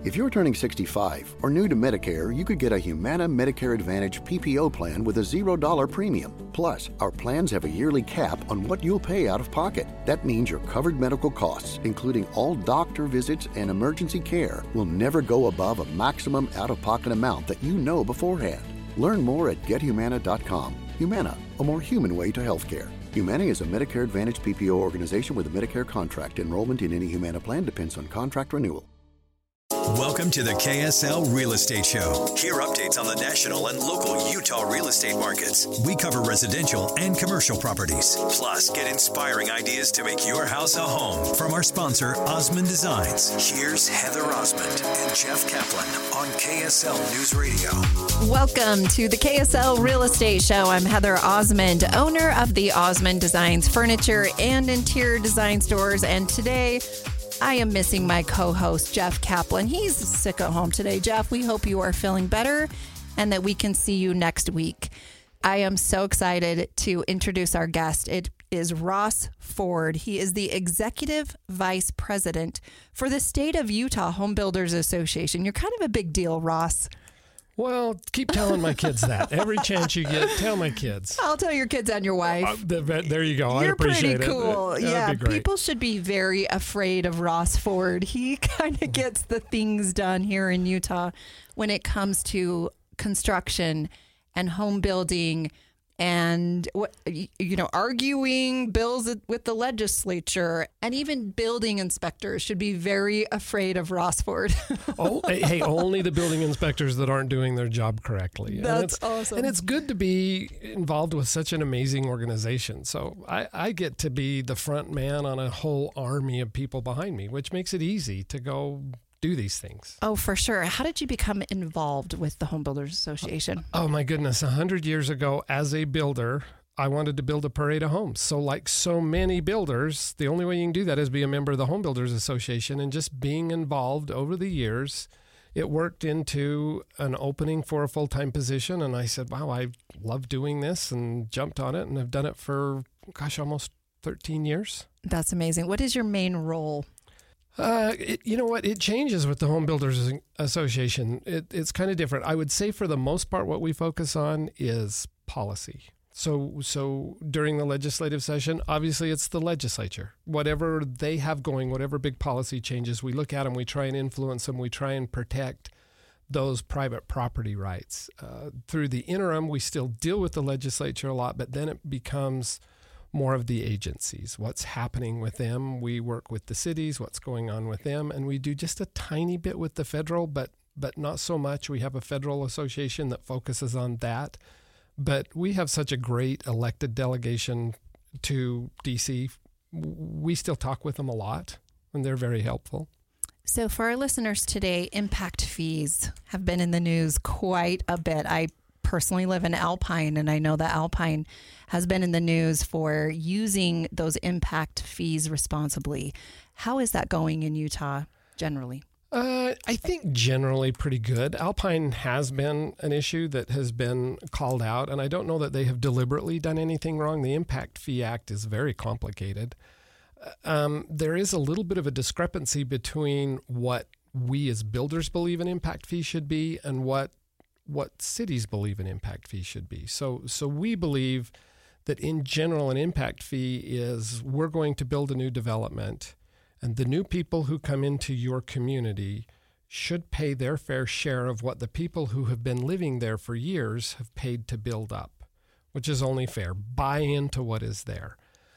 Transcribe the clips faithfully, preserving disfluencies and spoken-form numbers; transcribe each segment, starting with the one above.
If you're turning sixty-five or new to Medicare, you could get a Humana Medicare Advantage P P O plan with a zero dollar premium. Plus, our plans have a yearly cap on what you'll pay out of pocket. That means your covered medical costs, including all doctor visits and emergency care, will never go above a maximum out-of-pocket amount that you know beforehand. Learn more at get humana dot com. Humana, a more human way to healthcare. Humana is a Medicare Advantage P P O organization with a Medicare contract. Enrollment in any Humana plan depends on contract renewal. Welcome to the K S L Real Estate Show. Hear updates on the national and local Utah real estate markets. We cover residential and commercial properties. Plus, get inspiring ideas to make your house a home from our sponsor, Osmond Designs. Here's Heather Osmond and Jeff Kaplan on K S L News Radio. Welcome to the K S L Real Estate Show. I'm Heather Osmond, owner of the Osmond Designs Furniture and Interior Design Stores. And today, I am missing my co-host, Jeff Kaplan. He's sick at home today. Jeff, we hope you are feeling better and that we can see you next week. I am so excited to introduce our guest. It is Ross Ford. He is the Executive Vice President for the State of Utah Home Builders Association. You're kind of a big deal, Ross. Well, keep telling my kids that. Every chance you get, tell my kids. I'll tell your kids and your wife. Uh, the, there you go. I You're appreciate pretty cool. it. Yeah, people should be very afraid of Ross Ford. He kind of gets the things done here in Utah when it comes to construction and home building and, what you know, arguing bills with the legislature, and even building inspectors should be very afraid of Ross Ford. oh, hey, only the building inspectors that aren't doing their job correctly. That's and it's, awesome. And it's good to be involved with such an amazing organization. So I, I get to be the front man on a whole army of people behind me, which makes it easy to go do these things. Oh, for sure. How did you become involved with the Home Builders Association? Oh, my goodness. A hundred years ago, as a builder, I wanted to build a parade of homes. So like so many builders, the only way you can do that is be a member of the Home Builders Association. And just being involved over the years, it worked into an opening for a full-time position. And I said, wow, I love doing this, and jumped on it, and have done it for, gosh, almost thirteen years. That's amazing. What is your main role? Uh, it, you know what? It changes with the Home Builders Association. It, it's kind of different. I would say for the most part, what we focus on is policy. So, so during the legislative session, obviously it's the legislature. Whatever they have going, whatever big policy changes, we look at them, we try and influence them, we try and protect those private property rights. Uh, through the interim, we still deal with the legislature a lot, but then it becomes more of the agencies, what's happening with them. We work with the cities, what's going on with them, and we do just a tiny bit with the federal, but but not so much. We have a federal association that focuses on that, but we have such a great elected delegation to D C. We still talk with them a lot, and they're very helpful. So for our listeners today, impact fees have been in the news quite a bit. I personally live in Alpine, and I know that Alpine has been in the news for using those impact fees responsibly. How is that going in Utah generally? Uh, I think generally pretty good. Alpine has been an issue that has been called out, and I don't know that they have deliberately done anything wrong. The Impact Fee Act is very complicated. Um, there is a little bit of a discrepancy between what we as builders believe an impact fee should be and what what cities believe an impact fee should be. So so we believe that in general an impact fee is we're going to build a new development, and the new people who come into your community should pay their fair share of what the people who have been living there for years have paid to build up, which is only fair. Buy into what is there.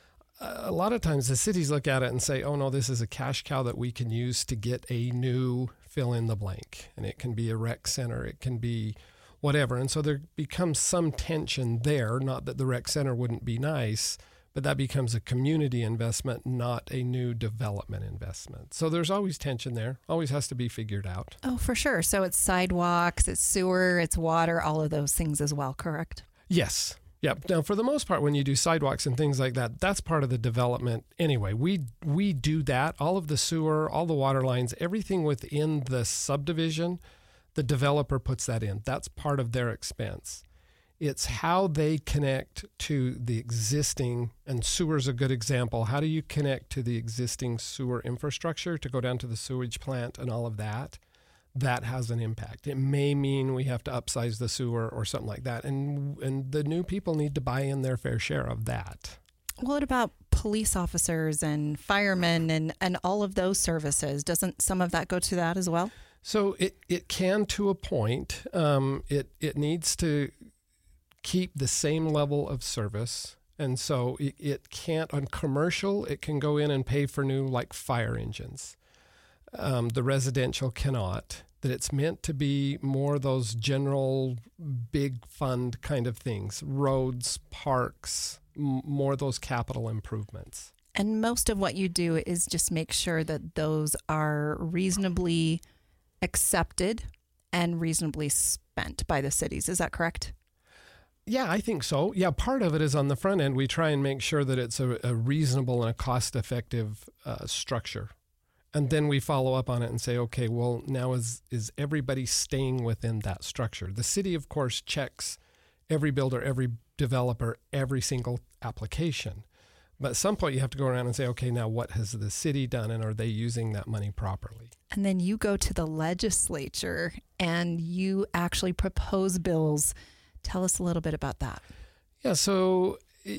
A lot of times the cities look at it and say, oh no, this is a cash cow that we can use to get a new fill in the blank. And it can be a rec center, it can be whatever. And so there becomes some tension there, not that the rec center wouldn't be nice, but that becomes a community investment, not a new development investment. So there's always tension there, always has to be figured out. Oh, for sure. So it's sidewalks, it's sewer, it's water, all of those things as well, correct? Yes. Yeah. Now, for the most part, when you do sidewalks and things like that, that's part of the development anyway. We we do that. All of the sewer, all the water lines, everything within the subdivision, the developer puts that in. That's part of their expense. It's how they connect to the existing, and sewer's a good example. How do you connect to the existing sewer infrastructure to go down to the sewage plant and all of that? that has an impact. It may mean we have to upsize the sewer or something like that. And and the new people need to buy in their fair share of that. What about police officers and firemen and, and all of those services? Doesn't some of that go to that as well? So it, it can to a point. Um, it, it needs to keep the same level of service. And so it, it can't, on commercial, it can go in and pay for new like fire engines. Um, the residential cannot. That it's meant to be more those general big fund kind of things, roads, parks, m- more those capital improvements. And most of what you do is just make sure that those are reasonably accepted and reasonably spent by the cities. Is that correct? Yeah, I think so. Yeah, part of it is on the front end. We try and make sure that it's a, a reasonable and a cost-effective uh, structure. And then we follow up on it and say, okay, well, now is is everybody staying within that structure? The city, of course, checks every builder, every developer, every single application. But at some point, you have to go around and say, okay, now what has the city done, and are they using that money properly? And then you go to the legislature and you actually propose bills. Tell us a little bit about that. Yeah, so...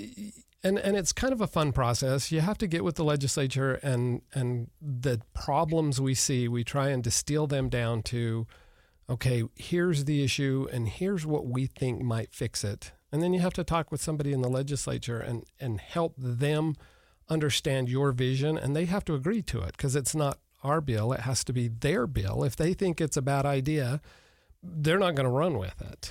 And and it's kind of a fun process. You have to get with the legislature, and and the problems we see, we try and distill them down to, okay, here's the issue, and here's what we think might fix it. And then you have to talk with somebody in the legislature and, and help them understand your vision, and they have to agree to it because it's not our bill. It has to be their bill. If they think it's a bad idea, they're not going to run with it.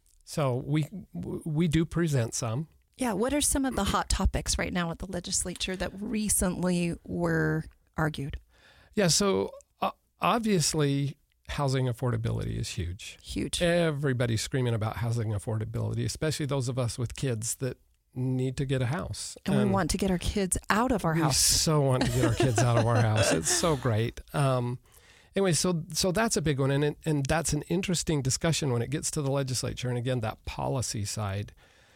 So we we do present some. Yeah, what are some of the hot topics right now at the legislature that recently were argued? Yeah, so uh, obviously housing affordability is huge. Huge. Everybody's screaming about housing affordability, especially those of us with kids that need to get a house. And, and we want to get our kids out of our we house. We so want to get our kids out of our house. It's so great. Um, anyway, so so that's a big one, and it, and that's an interesting discussion when it gets to the legislature, and again, that policy side.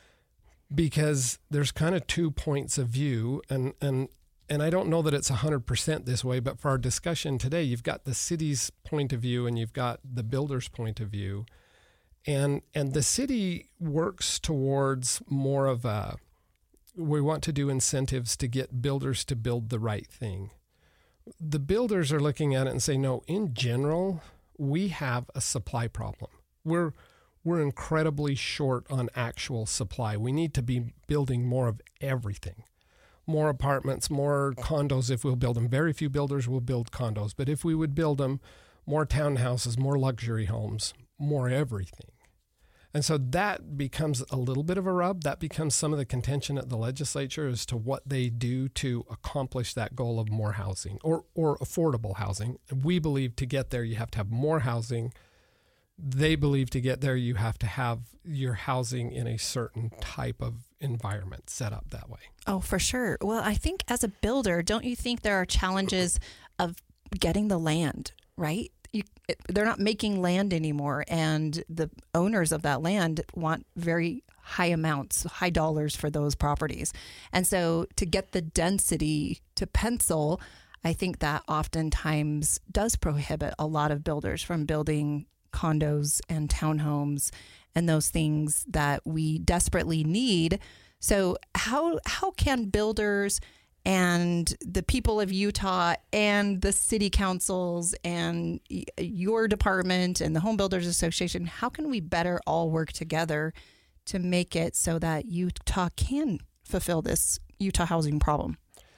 Because there's kind of two points of view, and, and and I don't know that it's one hundred percent this way, but for our discussion today, you've got the city's point of view and you've got the builder's point of view. And and the city works towards more of a, we want to do incentives to get builders to build the right thing. The builders are looking at it and say, no, in general, we have a supply problem. We're We're incredibly short on actual supply. We need to be building more of everything. More apartments, more condos if we'll build them. Very few builders will build condos, but if we would build them, more townhouses, more luxury homes, more everything. And so that becomes a little bit of a rub. That becomes some of the contention at the legislature as to what they do to accomplish that goal of more housing or, or affordable housing. We believe to get there, you have to have more housing. They believe to get there, you have to have your housing in a certain type of environment set up that way. Oh, for sure. Well, I think as a builder, don't you think there are challenges of getting the land, right? You, they're not making land anymore, and the owners of that land want very high amounts, high dollars for those properties. And so to get the density to pencil, I think that oftentimes does prohibit a lot of builders from building condos and townhomes and those things that we desperately need. So how how can builders and the people of Utah and the city councils and your department and the Home Builders Association, how can we better all work together to make it so that Utah can fulfill this Utah housing problem?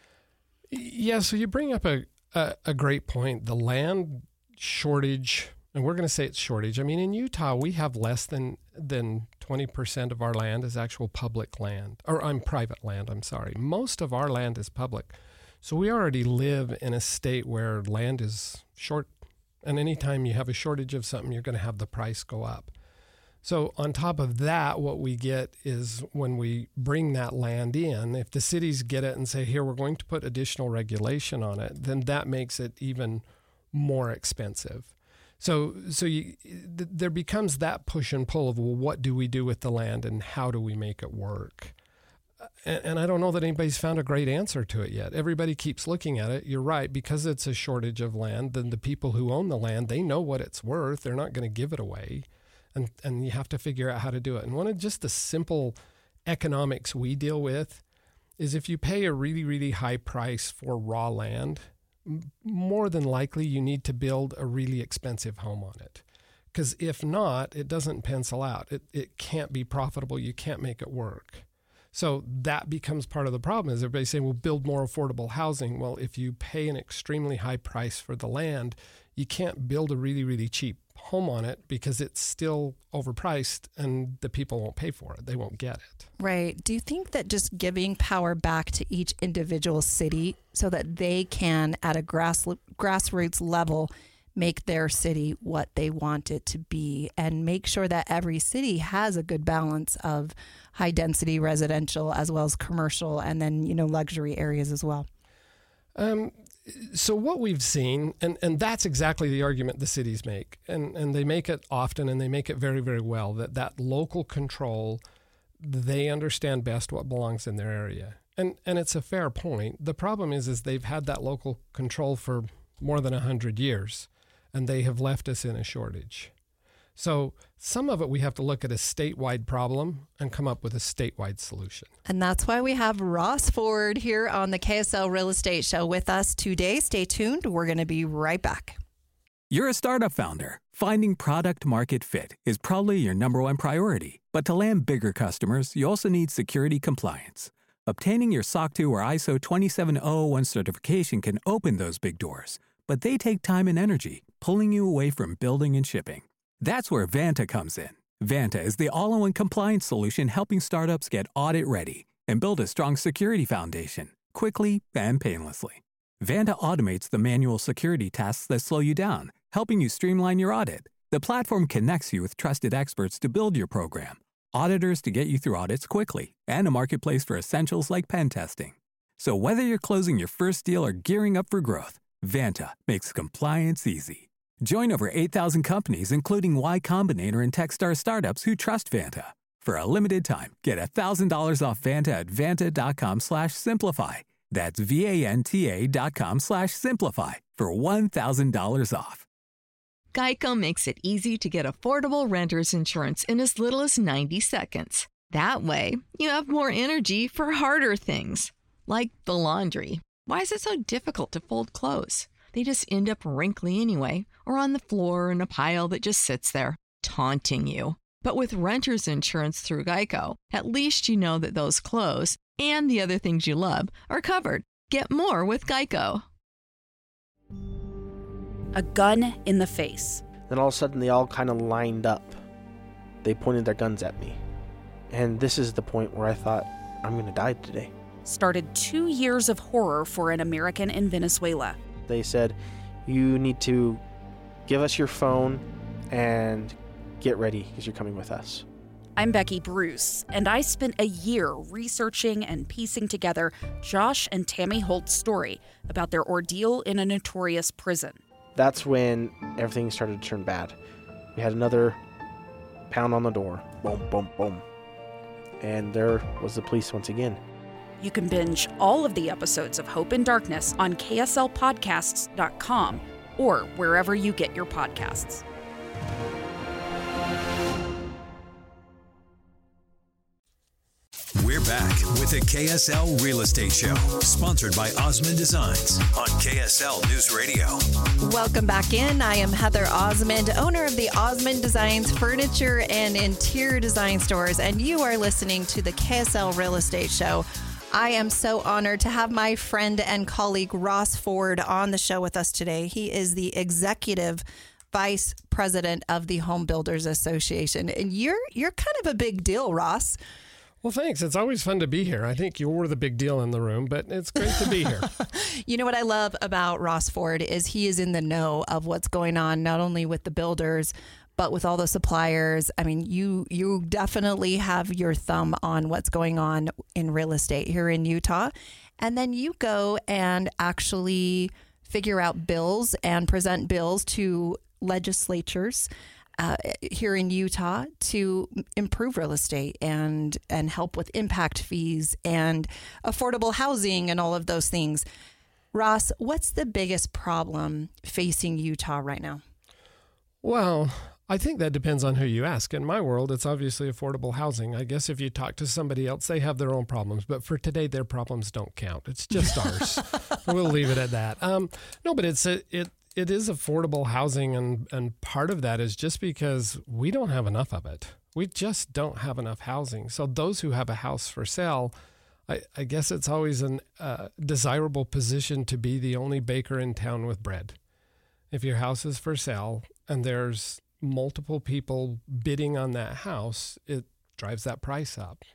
Yeah, so you bring up a, a, a great point. The land shortage, and we're going to say it's shortage. I mean, in Utah, we have less than than twenty percent of our land is actual public land, or I'm private land, I'm sorry. Most of our land is public. So we already live in a state where land is short, and anytime you have a shortage of something, you're going to have the price go up. So on top of that, what we get is when we bring that land in, if the cities get it and say, here, we're going to put additional regulation on it, then that makes it even more expensive. So so you, th- there becomes that push and pull of, well, what do we do with the land and how do we make it work? and, and I don't know that anybody's found a great answer to it yet. Everybody keeps looking at it. You're right, because it's a shortage of land, then the people who own the land, they know what it's worth. They're not going to give it away. And, and you have to figure out how to do it. And one of just the simple economics we deal with is if you pay a really, really high price for raw land, m- more than likely you need to build a really expensive home on it. Because if not, it doesn't pencil out. It it can't be profitable. You can't make it work. So that becomes part of the problem is everybody saying, well, build more affordable housing. Well, if you pay an extremely high price for the land, you can't build a really, really cheap home on it because it's still overpriced and the people won't pay for it. They won't get it. Right. Do you think that just giving power back to each individual city so that they can, at a grass grassroots level, make their city what they want it to be and make sure that every city has a good balance of high density residential as well as commercial and then, you know, luxury areas as well? Um, so what we've seen, and, and that's exactly the argument the cities make, and, and they make it often and they make it very, very well, that that local control, they understand best what belongs in their area. And and it's a fair point. The problem is, is they've had that local control for more than one hundred years, and they have left us in a shortage. So some of it we have to look at a statewide problem and come up with a statewide solution. And that's why we have Ross Ford here on the K S L Real Estate Show with us today. Stay tuned. We're going to be right back. You're a startup founder. Finding product market fit is probably your number one priority. But to land bigger customers, you also need security compliance. Obtaining your S O C two or I S O twenty-seven oh one certification can open those big doors, but they take time and energy, pulling you away from building and shipping. That's where Vanta comes in. Vanta is the all-in-one compliance solution helping startups get audit-ready and build a strong security foundation, quickly and painlessly. Vanta automates the manual security tasks that slow you down, helping you streamline your audit. The platform connects you with trusted experts to build your program, auditors to get you through audits quickly, and a marketplace for essentials like pen testing. So whether you're closing your first deal or gearing up for growth, Vanta makes compliance easy. Join over eight thousand companies, including Y Combinator and Techstar startups who trust Vanta. For a limited time, get one thousand dollars off Vanta at vanta.com slash simplify. That's V-A-N-T-A dot com slash simplify for one thousand dollars off. Geico makes it easy to get affordable renter's insurance in as little as ninety seconds. That way, you have more energy for harder things, like the laundry. Why is it so difficult to fold clothes? They just end up wrinkly anyway, or on the floor in a pile that just sits there, taunting you. But with renter's insurance through Geico, at least you know that those clothes and the other things you love are covered. Get more with Geico. A gun in the face. Then all of a sudden they all kind of lined up. They pointed their guns at me. And this is the point where I thought, I'm going to die today. Started two years of horror for an American in Venezuela. They said, you need to give us your phone and get ready because you're coming with us. I'm Becky Bruce, and I spent a year researching and piecing together Josh and Tammy Holt's story about their ordeal in a notorious prison. That's when everything started to turn bad. We had another pound on the door. Boom, boom, boom. And there was the police once again. You can binge all of the episodes of Hope in Darkness on K S L podcasts dot com or wherever you get your podcasts. We're back with the K S L Real Estate Show, sponsored by Osmond Designs on K S L News Radio. Welcome back in. I am Heather Osmond, owner of the Osmond Designs Furniture and Interior Design Stores, and you are listening to the K S L Real Estate Show. I am so honored to have my friend and colleague Ross Ford on the show with us today. He is the executive vice president of the Home Builders Association, and you're you're kind of a big deal, Ross. Well, thanks. It's always fun to be here. I think you're the big deal in the room, but it's great to be here. You know what I love about Ross Ford is he is in the know of what's going on, not only with the builders, but with all the suppliers. I mean, you you definitely have your thumb on what's going on in real estate here in Utah. And then you go and actually figure out bills and present bills to legislatures uh, here in Utah to improve real estate and and help with impact fees and affordable housing and all of those things. Ross, what's the biggest problem facing Utah right now? Well, I think that depends on who you ask. In my world, it's obviously affordable housing. I guess if you talk to somebody else, they have their own problems. But for today, their problems don't count. It's just ours. We'll leave it at that. Um, no, but it's a, it it is affordable housing, and, and part of that is just because we don't have enough of it. We just don't have enough housing. So those who have a house for sale, I, I guess it's always a uh, desirable position to be the only baker in town with bread. If your house is for sale and there's multiple people bidding on that house, it drives that price up.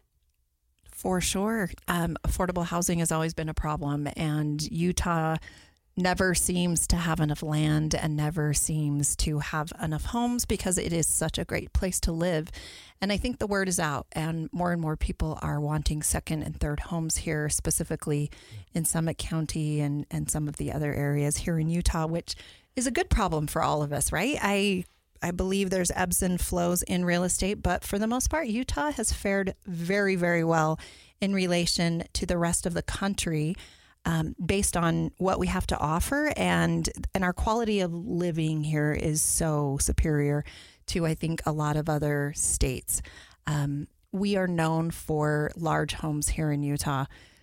For sure. Um, affordable housing has always been a problem, and Utah never seems to have enough land and never seems to have enough homes because it is such a great place to live. And I think the word is out, and more and more people are wanting second and third homes here, specifically in Summit County and, and some of the other areas here in Utah, which is a good problem for all of us, right? I I believe there's ebbs and flows in real estate, but for the most part, Utah has fared very, very well in relation to the rest of the country, um, based on what we have to offer, and and our quality of living here is so superior to, I think, a lot of other states. Um, we are known for large homes here in Utah.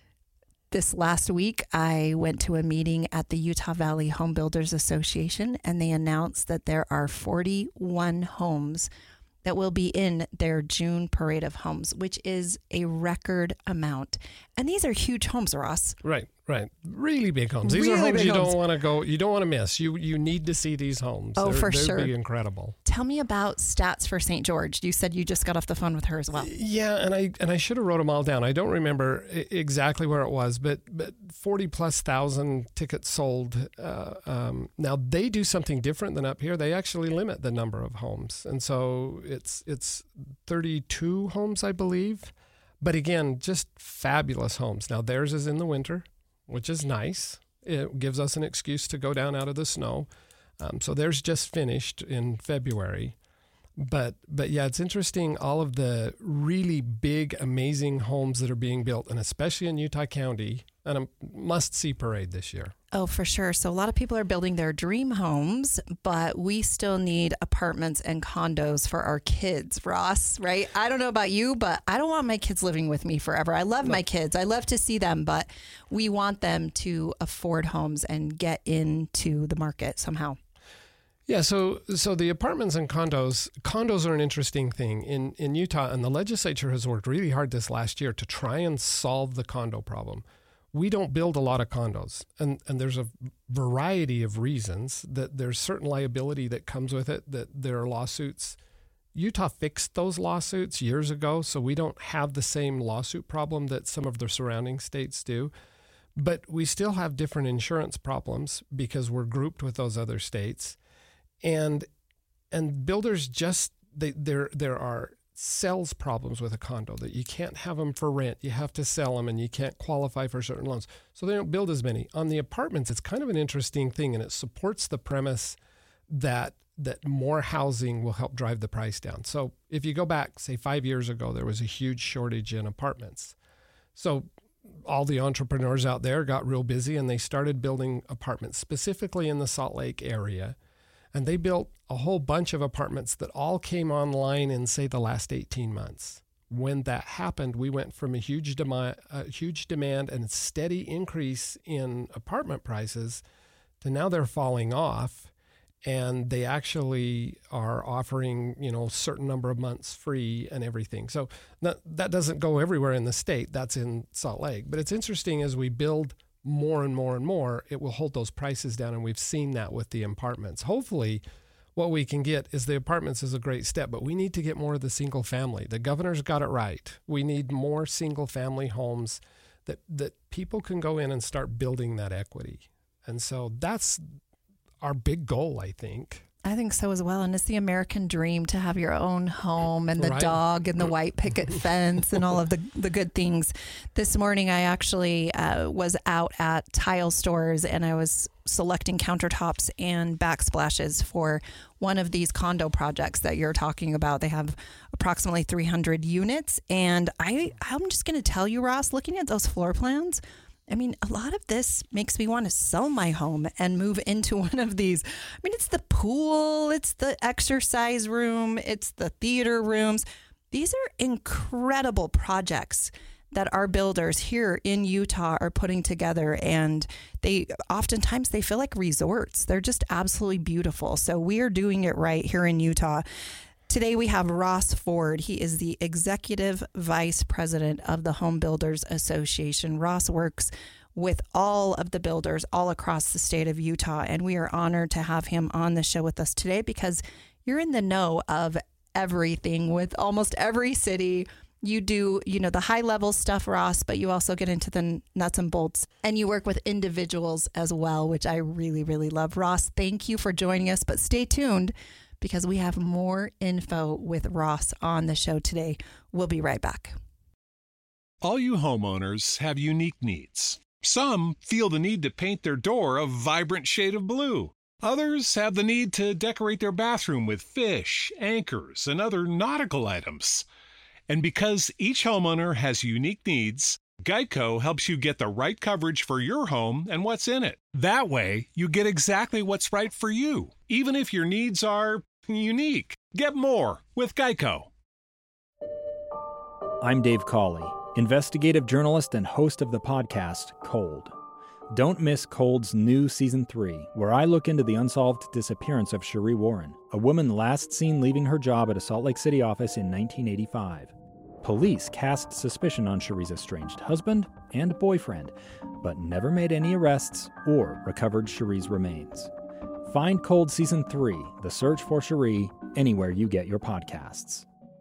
This last week, I went to a meeting at the Utah Valley Home Builders Association, and they announced that there are forty-one homes that will be in their June Parade of Homes, which is a record amount. And these are huge homes, Ross. Right, right. Really big homes. These really are homes you homes. don't want to go, you don't want to miss. You you need to see these homes. Oh, they're, for they'd sure. Be incredible. Tell me about stats for Saint George. You said you just got off the phone with her as well. Yeah, and I and I should have wrote them all down. I don't remember I- exactly where it was, but but forty plus thousand tickets sold. Uh, um, now they do something different than up here. They actually limit the number of homes, and so it's it's thirty-two homes, I believe. But again, just fabulous homes. Now theirs is in the winter, which is nice. It gives us an excuse to go down out of the snow. Um, so theirs just finished in February. But but yeah, it's interesting, all of the really big, amazing homes that are being built, and especially in Utah County, and a must-see parade this year. Oh, for sure. So a lot of people are building their dream homes, but we still need apartments and condos for our kids, Ross, right? I don't know about you, but I don't want my kids living with me forever. I love no. my kids. I love to see them, but we want them to afford homes and get into the market somehow. Yeah, so so the apartments and condos, condos are an interesting thing in, in Utah, and the legislature has worked really hard this last year to try and solve the condo problem. We don't build a lot of condos, and, and there's a variety of reasons that there's certain liability that comes with it, that there are lawsuits. Utah fixed those lawsuits years ago, so we don't have the same lawsuit problem that some of the surrounding states do. But we still have different insurance problems because we're grouped with those other states. And and builders just, they, there there are sales problems with a condo, that you can't have them for rent. You have to sell them, and you can't qualify for certain loans. So they don't build as many. On the apartments, it's kind of an interesting thing, and it supports the premise that that more housing will help drive the price down. So if you go back, say, five years ago, there was a huge shortage in apartments. So all the entrepreneurs out there got real busy, and they started building apartments, specifically in the Salt Lake area. And they built a whole bunch of apartments that all came online in, say, the last eighteen months. When that happened, we went from a huge demand, a huge demand and a steady increase in apartment prices to now they're falling off, and they actually are offering, you know, a certain number of months free and everything. So that, that doesn't go everywhere in the state. That's in Salt Lake. But it's interesting, as we build more and more and more, it will hold those prices down, and we've seen that with the apartments. Hopefully, what we can get is the apartments is a great step, but we need to get more of the single family. The governor's got it right. We need more single family homes that that people can go in and start building that equity. And so that's our big goal, I think. I think so as well. And it's the American dream to have your own home and the Right. dog and the white picket fence and all of the, the good things. This morning, I actually uh, was out at tile stores and I was selecting countertops and backsplashes for one of these condo projects that you're talking about. They have approximately three hundred units. And I, I'm just going to tell you, Ross, looking at those floor plans, I mean, a lot of this makes me want to sell my home and move into one of these. I mean, it's the pool, it's the exercise room, it's the theater rooms. These are incredible projects that our builders here in Utah are putting together, and they oftentimes they feel like resorts. They're just absolutely beautiful. So we are doing it right here in Utah. Today we have Ross Ford. He is the Executive Vice President of the Home Builders Association. Ross works with all of the builders all across the state of Utah, and we are honored to have him on the show with us today because you're in the know of everything with almost every city. You do, you know, the high level stuff, Ross, but you also get into the nuts and bolts, and you work with individuals as well, which I really, really love. Ross, thank you for joining us, but stay tuned because we have more info with Ross on the show today. We'll be right back. All you homeowners have unique needs. Some feel the need to paint their door a vibrant shade of blue. Others have the need to decorate their bathroom with fish, anchors, and other nautical items. And because each homeowner has unique needs, Geico helps you get the right coverage for your home and what's in it. That way, you get exactly what's right for you, even if your needs are unique. Get more with Geico. I'm Dave Cawley, investigative journalist and host of the podcast Cold. Don't miss Cold's new Season three, where I look into the unsolved disappearance of Cherie Warren, a woman last seen leaving her job at a Salt Lake City office in nineteen eighty-five. Police cast suspicion on Cherie's estranged husband and boyfriend, but never made any arrests or recovered Cherie's remains. Find Cold Season three, The Search for Cherie, anywhere you get your podcasts.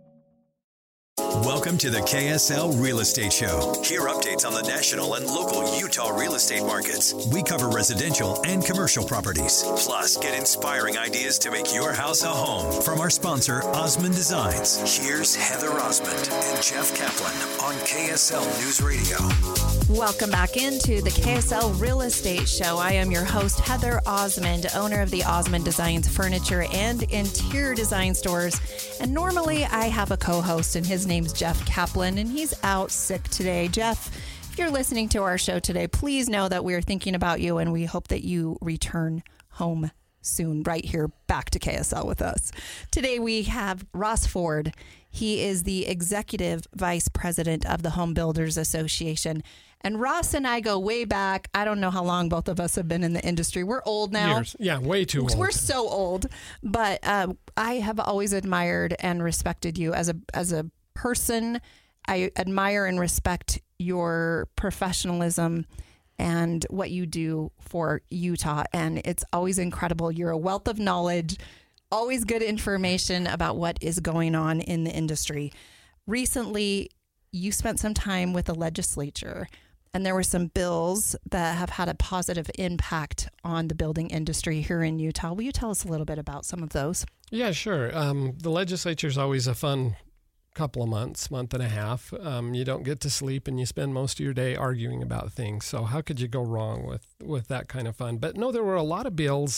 Welcome to the K S L Real Estate Show. Hear updates on the national and local Utah real estate markets. We cover residential and commercial properties. Plus, get inspiring ideas to make your house a home from our sponsor, Osmond Designs. Here's Heather Osmond and Jeff Kaplan on K S L News Radio. Welcome back into the K S L Real Estate Show. I am your host, Heather Osmond, owner of the Osmond Designs Furniture and Interior Design Stores. And normally I have a co-host, and his name's Jeff Kaplan, and he's out sick today. Jeff, if you're listening to our show today, please know that we're thinking about you, and we hope that you return home soon, right here back to K S L with us. Today we have Ross Ford. He is the Executive Vice President of the Home Builders Association. And Ross and I go way back. I don't know how long both of us have been in the industry. We're old now. Years. Yeah, way too old. We're so old. But uh, I have always admired and respected you as a as a person. I admire and respect your professionalism and what you do for Utah. And it's always incredible. You're a wealth of knowledge, always good information about what is going on in the industry. Recently, you spent some time with the legislature, and there were some bills that have had a positive impact on the building industry here in Utah. Will you tell us a little bit about some of those? Yeah, sure. Um, the legislature is always a fun couple of months, month and a half. Um, you don't get to sleep, and you spend most of your day arguing about things. So how could you go wrong with, with that kind of fun? But no, there were a lot of bills.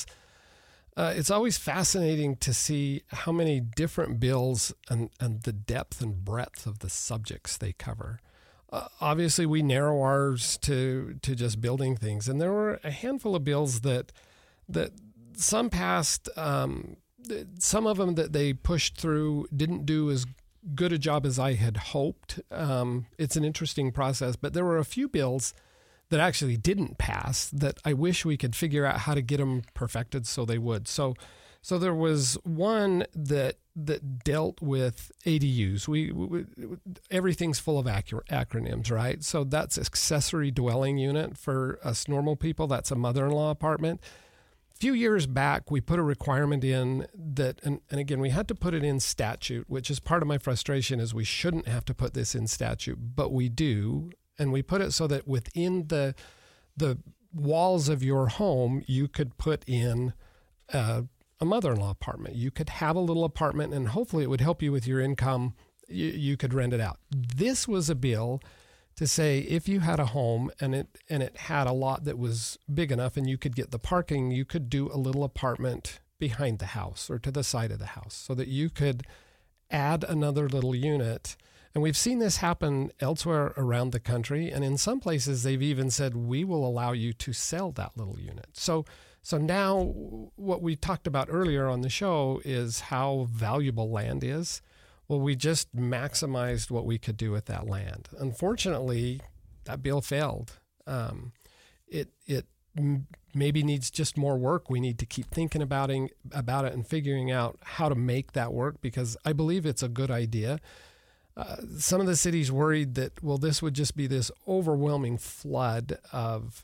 Uh, it's always fascinating to see how many different bills and, and the depth and breadth of the subjects they cover. Uh, obviously, we narrow ours to to just building things, and there were a handful of bills that that some passed. Um, some of them that they pushed through didn't do as good a job as I had hoped. Um, it's an interesting process, but there were a few bills that actually didn't pass that I wish we could figure out how to get them perfected so they would. So, so there was one that that dealt with A D Us. We, we everything's full of acro- acronyms, right? So that's accessory dwelling unit for us normal people. That's a mother-in-law apartment. A few years back, we put a requirement in that, and, and again, we had to put it in statute, which is part of my frustration is we shouldn't have to put this in statute, but we do. And we put it so that within the the walls of your home, you could put in uh, a mother-in-law apartment. You could have a little apartment, and hopefully it would help you with your income. You, you could rent it out. This was a bill to say if you had a home and it and it had a lot that was big enough and you could get the parking, you could do a little apartment behind the house or to the side of the house so that you could add another little unit. And we've seen this happen elsewhere around the country. And in some places, they've even said, we will allow you to sell that little unit. So so now what we talked about earlier on the show is how valuable land is. Well, we just maximized what we could do with that land. Unfortunately, that bill failed. Um, it it m- maybe needs just more work. We need to keep thinking about it, about it and figuring out how to make that work, because I believe it's a good idea. Uh, some of the cities worried that, well, this would just be this overwhelming flood of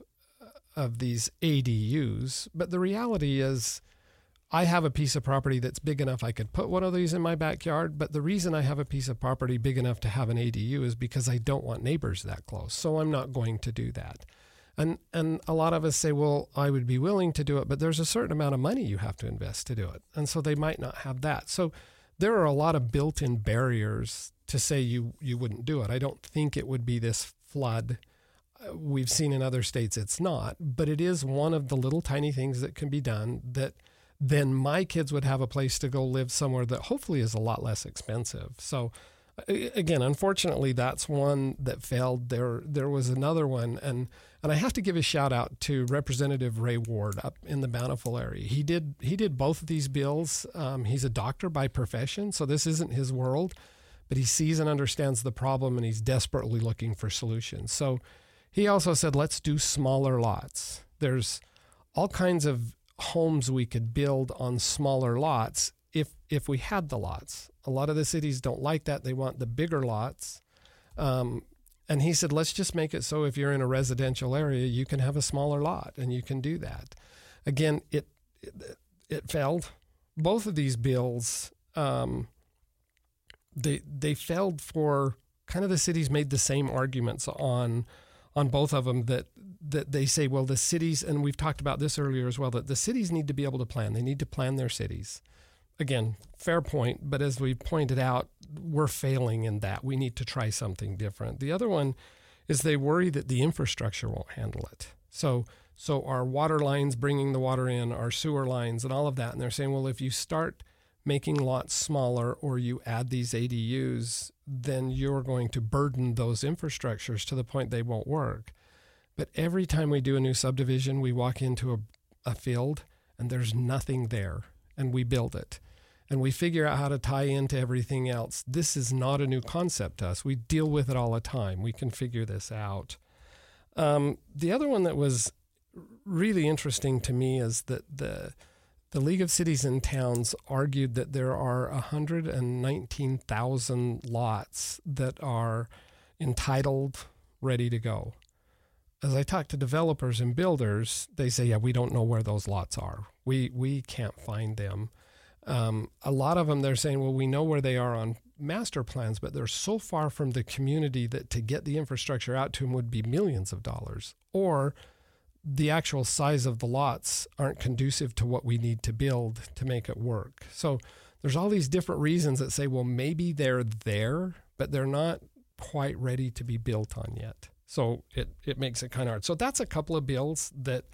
of these A D Us. But the reality is, I have a piece of property that's big enough I could put one of these in my backyard, but the reason I have a piece of property big enough to have an A D U is because I don't want neighbors that close, so I'm not going to do that. And and a lot of us say, well, I would be willing to do it, but there's a certain amount of money you have to invest to do it, and so they might not have that. So there are a lot of built-in barriers to say you, you wouldn't do it. I don't think it would be this flood. We've seen in other states it's not, but it is one of the little tiny things that can be done that then my kids would have a place to go live somewhere that hopefully is a lot less expensive. So again, unfortunately, that's one that failed. There there was another one, and and I have to give a shout out to Representative Ray Ward up in the Bountiful area. He did he did both of these bills. Um, he's a doctor by profession, so this isn't his world, but he sees and understands the problem, and he's desperately looking for solutions. So he also said, let's do smaller lots. There's all kinds of homes we could build on smaller lots if if we had the lots. A lot of the cities don't like that. They want the bigger lots. Um, and he said, let's just make it so if you're in a residential area, you can have a smaller lot, and you can do that. Again, it it, it failed. Both of these bills, um, they they failed for kind of the cities made the same arguments on on both of them that that they say, well, the cities, and we've talked about this earlier as well, that the cities need to be able to plan. They need to plan their cities. Again, fair point, but as we pointed out, we're failing in that. We need to try something different. The other one is they worry that the infrastructure won't handle it. So so our water lines bringing the water in, our sewer lines and all of that, and they're saying, well, if you start making lots smaller or you add these A D Us, then you're going to burden those infrastructures to the point they won't work. But every time we do a new subdivision, we walk into a, a field and there's nothing there, and we build it. And we figure out how to tie into everything else. This is not a new concept to us. We deal with it all the time. We can figure this out. Um, the other one that was really interesting to me is that the the League of Cities and Towns argued that there are one hundred nineteen thousand lots that are entitled, ready to go. As I talk to developers and builders, they say, yeah, we don't know where those lots are. We we can't find them. Um, a lot of them, they're saying, well, we know where they are on master plans, but they're so far from the community that to get the infrastructure out to them would be millions of dollars. Or the actual size of the lots aren't conducive to what we need to build to make it work. So there's all these different reasons that say, well, maybe they're there, but they're not quite ready to be built on yet. So it, it makes it kind of hard. So that's a couple of bills that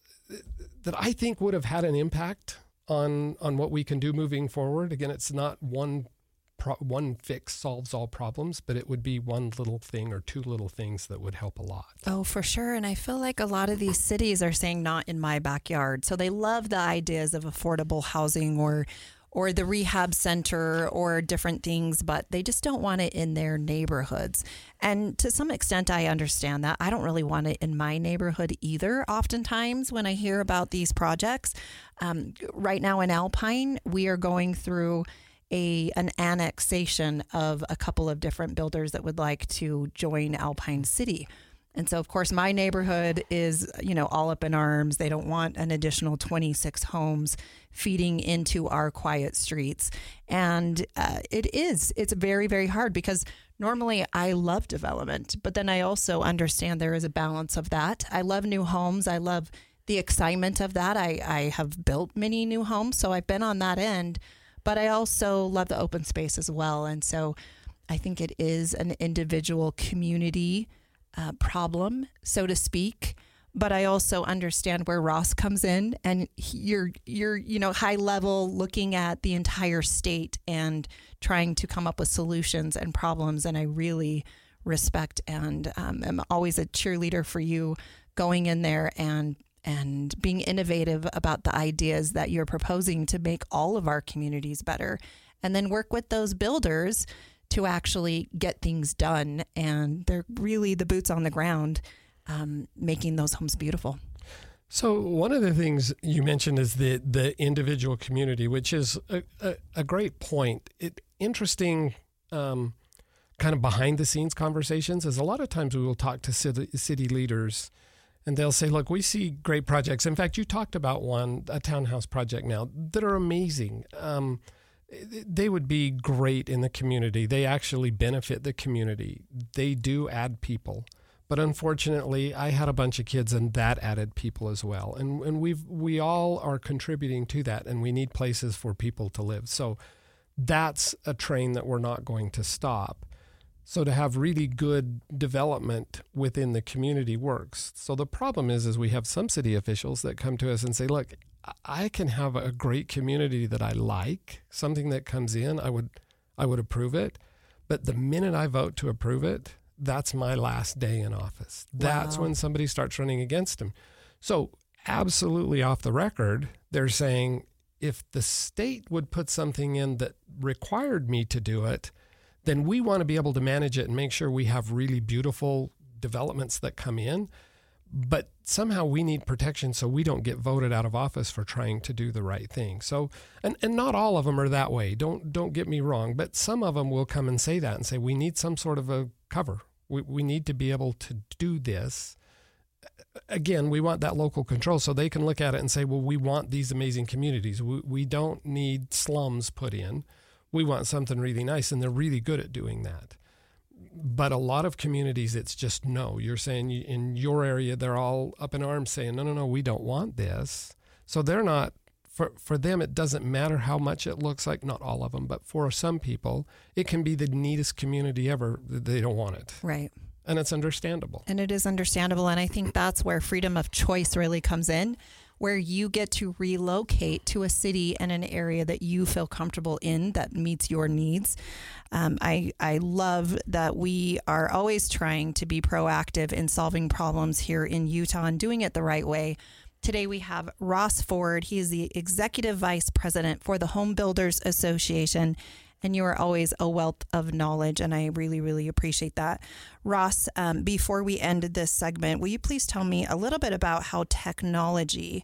that I think would have had an impact on on what we can do moving forward. Again, it's not one pro, one fix solves all problems, but it would be one little thing or two little things that would help a lot. Oh, for sure. And I feel like a lot of these cities are saying not in my backyard. So they love the ideas of affordable housing or or the rehab center or different things, but they just don't want it in their neighborhoods. And to some extent, I understand that. I don't really want it in my neighborhood either. Oftentimes when I hear about these projects, um, right now in Alpine, we are going through a an annexation of a couple of different builders that would like to join Alpine City. And so, of course, my neighborhood is, you know, all up in arms. They don't want an additional twenty-six homes feeding into our quiet streets. And uh, it is, it's very, very hard because normally I love development, but then I also understand there is a balance of that. I love new homes. I love the excitement of that. I, I have built many new homes, so I've been on that end, but I also love the open space as well. And so I think it is an individual community uh, problem, so to speak. But I also understand where Ross comes in, and you're you're you know high level looking at the entire state and trying to come up with solutions and problems. And I really respect and um, am always a cheerleader for you going in there and and being innovative about the ideas that you're proposing to make all of our communities better, and then work with those builders to actually get things done. And they're really the boots on the ground. Um, making those homes beautiful. So one of the things you mentioned is the the individual community, which is a, a, a great point. It interesting um, kind of behind the scenes conversations is a lot of times we will talk to city, city leaders and they'll say, look, we see great projects. In fact, you talked about one, a townhouse project now, that are amazing. Um, they would be great in the community. They actually benefit the community. They do add people. But unfortunately, I had a bunch of kids, and that added people as well. And and we've we all are contributing to that, and we need places for people to live. So that's a train that we're not going to stop. So to have really good development within the community works. So the problem is, is we have some city officials that come to us and say, look, I can have a great community that I like, something that comes in, I would I would approve it. But the minute I vote to approve it, that's my last day in office. That's wow. when somebody starts running against him. So absolutely off the record, they're saying if the state would put something in that required me to do it, then we want to be able to manage it and make sure we have really beautiful developments that come in. But somehow we need protection so we don't get voted out of office for trying to do the right thing. So, and, and not all of them are that way. Don't don't get me wrong. But some of them will come and say that and say, we need some sort of a cover. We we need to be able to do this. Again, we want that local control so they can look at it and say, well, we want these amazing communities. We, we don't need slums put in. We want something really nice, and they're really good at doing that. But a lot of communities, it's just no. You're saying in your area, they're all up in arms saying, no, no, no, we don't want this. So they're not, for, for them, it doesn't matter how much it looks like, not all of them, but for some people, it can be the neatest community ever. They don't want it. Right. And it's understandable. And it is understandable. And I think that's where freedom of choice really comes in, where you get to relocate to a city and an area that you feel comfortable in that meets your needs. Um, I, I love that we are always trying to be proactive in solving problems here in Utah and doing it the right way. Today we have Ross Ford. He is the Executive Vice President for the Home Builders Association, and you are always a wealth of knowledge, and I really, really appreciate that. Ross, um, before we end this segment, will you please tell me a little bit about how technology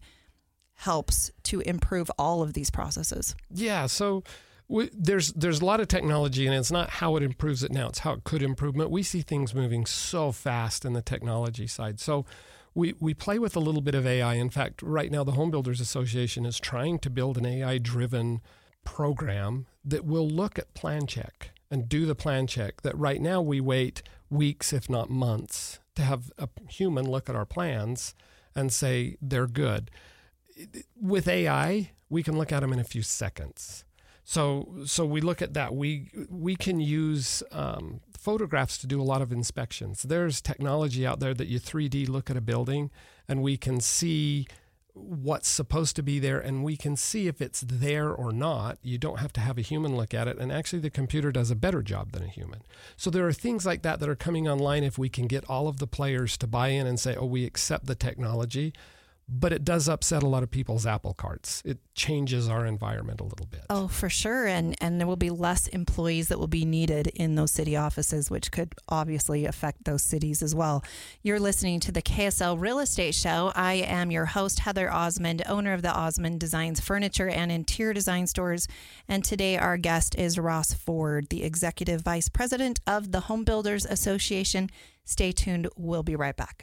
helps to improve all of these processes? Yeah, so we, there's there's a lot of technology, and it's not how it improves it now, it's how it could improve it. We see things moving so fast in the technology side. So we, we play with a little bit of A I. In fact, right now the Home Builders Association is trying to build an A I-driven program that will look at plan check and do the plan check. That right now we wait weeks, if not months, to have a human look at our plans and say they're good. With A I, we can look at them in a few seconds. So so we look at that. We we can use um, photographs to do a lot of inspections. There's technology out there that you three D look at a building and we can see what's supposed to be there, and we can see if it's there or not. You don't have to have a human look at it, and actually the computer does a better job than a human. So there are things like that that are coming online if we can get all of the players to buy in and say, oh, we accept the technology. But it does upset a lot of people's apple carts. It changes our environment a little bit. Oh, for sure. And and there will be less employees that will be needed in those city offices, which could obviously affect those cities as well. You're listening to the K S L Real Estate Show. I am your host, Heather Osmond, owner of the Osmond Designs Furniture and Interior Design Stores. And today our guest is Ross Ford, the Executive Vice President of the Home Builders Association. Stay tuned. We'll be right back.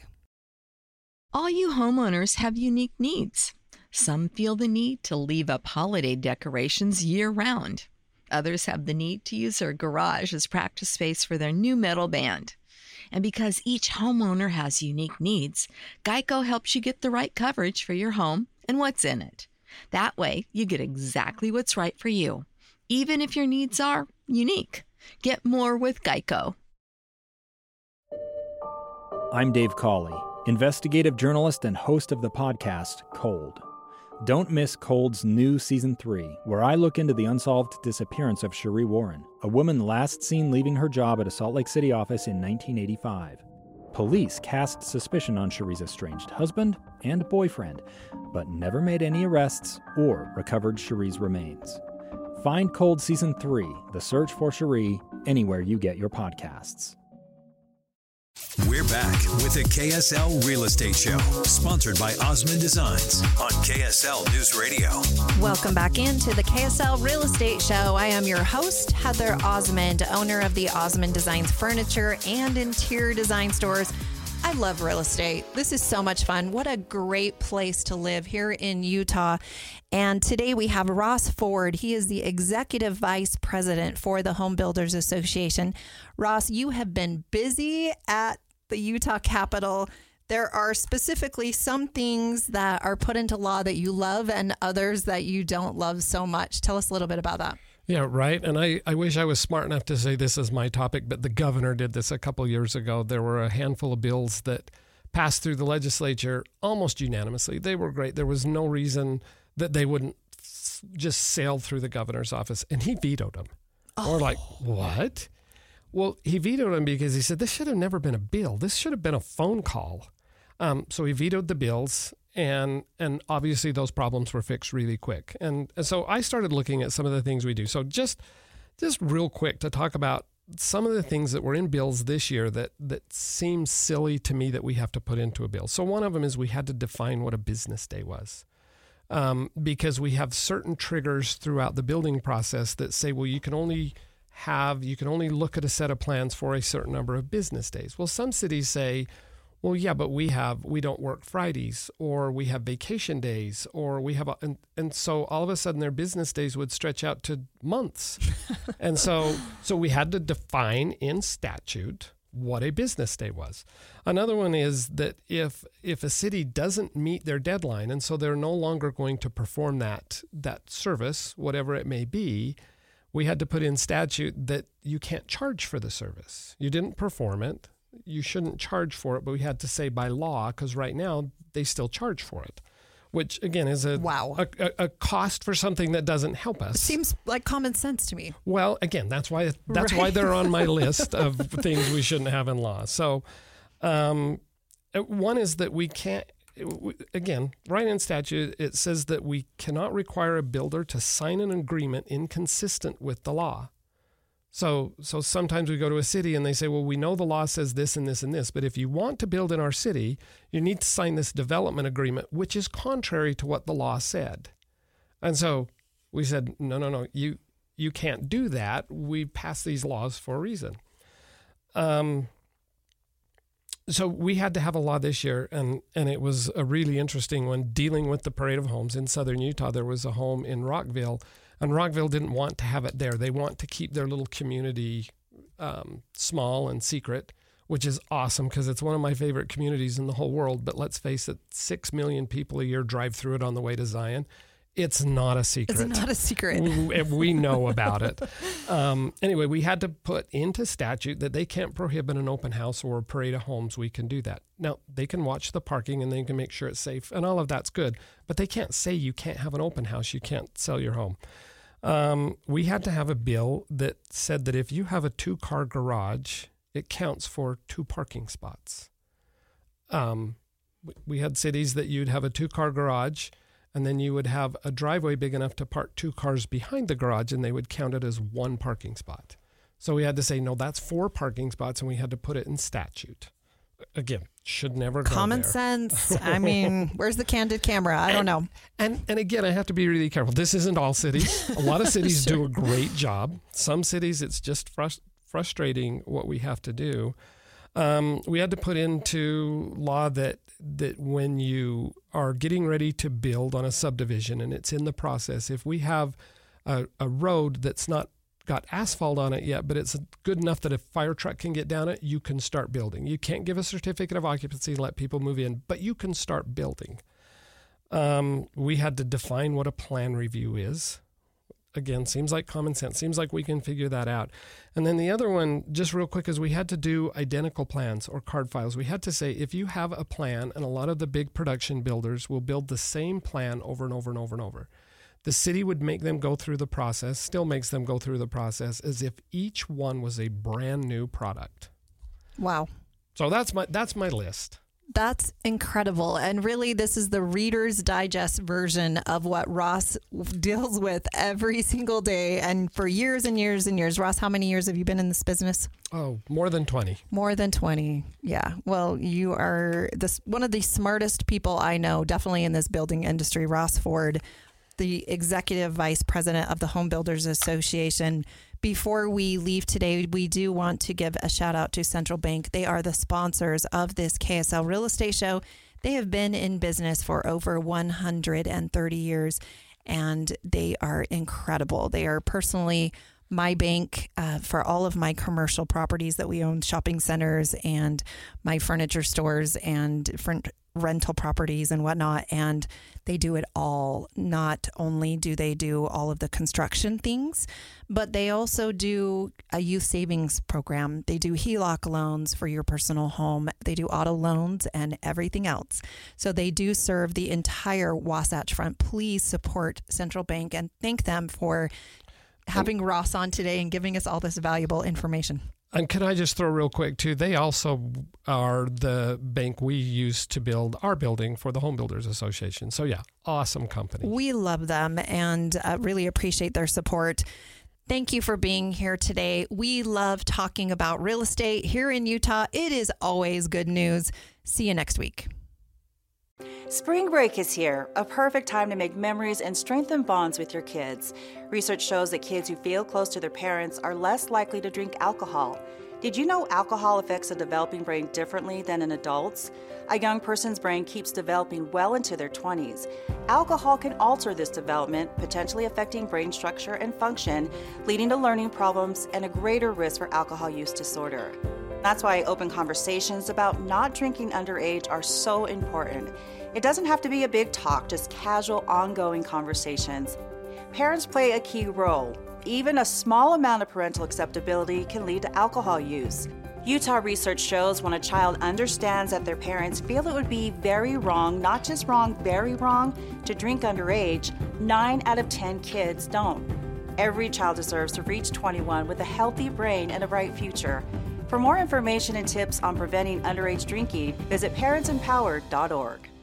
All you homeowners have unique needs. Some feel the need to leave up holiday decorations year-round. Others have the need to use their garage as practice space for their new metal band. And because each homeowner has unique needs, Geico helps you get the right coverage for your home and what's in it. That way, you get exactly what's right for you, even if your needs are unique. Get more with Geico. I'm Dave Cawley, investigative journalist and host of the podcast Cold. Don't miss Cold's new Season three, where I look into the unsolved disappearance of Sheree Warren, a woman last seen leaving her job at a Salt Lake City office in nineteen eighty-five. Police cast suspicion on Sheree's estranged husband and boyfriend, but never made any arrests or recovered Sheree's remains. Find Cold Season three, The Search for Sheree, anywhere you get your podcasts. We're back with the K S L Real Estate Show, sponsored by Osmond Designs on K S L News Radio. Welcome back into the K S L Real Estate Show. I am your host, Heather Osmond, owner of the Osmond Designs Furniture and Interior Design Stores. I love real estate. This is so much fun. What a great place to live here in Utah. And today we have Ross Ford. He is the Executive Vice President for the Home Builders Association. Ross, you have been busy at the Utah Capitol. There are specifically some things that are put into law that you love and others that you don't love so much. Tell us a little bit about that. Yeah, right. And I, I wish I was smart enough to say this is my topic, but the governor did this a couple years ago. There were a handful of bills that passed through the legislature almost unanimously. They were great. There was no reason that they wouldn't just sail through the governor's office, and he vetoed them. Oh. Or like, what? Well, he vetoed them because he said this should have never been a bill. This should have been a phone call. Um, so he vetoed the bills. And and obviously those problems were fixed really quick. And, and so I started looking at some of the things we do. So just just real quick to talk about some of the things that were in bills this year that, that seem silly to me that we have to put into a bill. So one of them is we had to define what a business day was. Um, because we have certain triggers throughout the building process that say, well, you can only have, you can only look at a set of plans for a certain number of business days. Well, some cities say, well, yeah, but we have, we don't work Fridays, or we have vacation days, or we have, a, and, and so all of a sudden their business days would stretch out to months. and so, so we had to define in statute what a business day was. Another one is that if, if a city doesn't meet their deadline, and so they're no longer going to perform that, that service, whatever it may be, we had to put in statute that you can't charge for the service. You didn't perform it. You shouldn't charge for it, but we had to say by law, because right now they still charge for it, which again is a, wow. a, a, a cost for something that doesn't help us. It seems like common sense to me. Well, again, that's why that's right. why they're on my list of things we shouldn't have in law. So um, one is that we can't, again, right in statute, it says that we cannot require a builder to sign an agreement inconsistent with the law. So so sometimes we go to a city and they say, well, we know the law says this and this and this, but if you want to build in our city, you need to sign this development agreement, which is contrary to what the law said. And so we said, no, no, no, you you can't do that. We passed these laws for a reason. Um. So we had to have a law this year, and, and it was a really interesting one, dealing with the Parade of Homes in southern Utah. There was a home in Rockville, and Rockville didn't want to have it there. They want to keep their little community um, small and secret, which is awesome because it's one of my favorite communities in the whole world. But let's face it, six million people a year drive through it on the way to Zion. It's not a secret. It's not a secret. we, we know about it. Um, anyway, we had to put into statute that they can't prohibit an open house or a parade of homes. We can do that. Now, they can watch the parking and they can make sure it's safe, and all of that's good. But they can't say you can't have an open house. You can't sell your home. Um, we had to have a bill that said that if you have a two-car garage, it counts for two parking spots. Um, we had cities that you'd have a two-car garage, and then you would have a driveway big enough to park two cars behind the garage, and they would count it as one parking spot. So we had to say, no, that's four parking spots, and we had to put it in statute. Again, should never go Common there. sense. I mean, where's the candid camera? I don't know. And and again, I have to be really careful. This isn't all cities. A lot of cities sure. do a great job. Some cities, it's just frust- frustrating what we have to do. Um, we had to put into law that that when you are getting ready to build on a subdivision and it's in the process, if we have a, a road that's not got asphalt on it yet, but it's good enough that if fire truck can get down it, you can start building. You can't give a certificate of occupancy and let people move in, but you can start building. Um, we had to define what a plan review is. Again, seems like common sense. Seems like we can figure that out. And then the other one, just real quick, is we had to do identical plans or card files. We had to say, if you have a plan, and a lot of the big production builders will build the same plan over and over and over and over. The city would make them go through the process, still makes them go through the process as if each one was a brand new product. Wow. So that's my that's my list. That's incredible. And really, this is the Reader's Digest version of what Ross deals with every single day. And for years and years and years. Ross, how many years have you been in this business? Oh, more than twenty. More than twenty. Yeah. Well, you are this one of the smartest people I know, definitely in this building industry. Ross Ford, the executive vice president of the Home Builders Association. Before we leave today, we do want to give a shout out to Central Bank. They are the sponsors of this K S L Real Estate Show. They have been in business for over one hundred thirty years, and they are incredible. They are personally my bank uh, for all of my commercial properties that we own, shopping centers and my furniture stores and different rental properties and whatnot. And they do it all. Not only do they do all of the construction things, but they also do a youth savings program. They do H E L O C loans for your personal home. They do auto loans and everything else. So they do serve the entire Wasatch Front. Please support Central Bank and thank them for having Ross on today and giving us all this valuable information. And can I just throw real quick too, they also are the bank we use to build our building for the Home Builders Association. So yeah, awesome company. We love them and uh, really appreciate their support. Thank you for being here today. We love talking about real estate here in Utah. It is always good news. See you next week. Spring break is here, a perfect time to make memories and strengthen bonds with your kids. Research shows that kids who feel close to their parents are less likely to drink alcohol. Did you know alcohol affects a developing brain differently than in adults? A young person's brain keeps developing well into their twenties. Alcohol can alter this development, potentially affecting brain structure and function, leading to learning problems and a greater risk for alcohol use disorder. That's why open conversations about not drinking underage are so important. It doesn't have to be a big talk, just casual, ongoing conversations. Parents play a key role. Even a small amount of parental acceptability can lead to alcohol use. Utah research shows when a child understands that their parents feel it would be very wrong, not just wrong, very wrong, to drink underage, nine out of ten kids don't. Every child deserves to reach twenty-one with a healthy brain and a bright future. For more information and tips on preventing underage drinking, visit parents empowered dot org.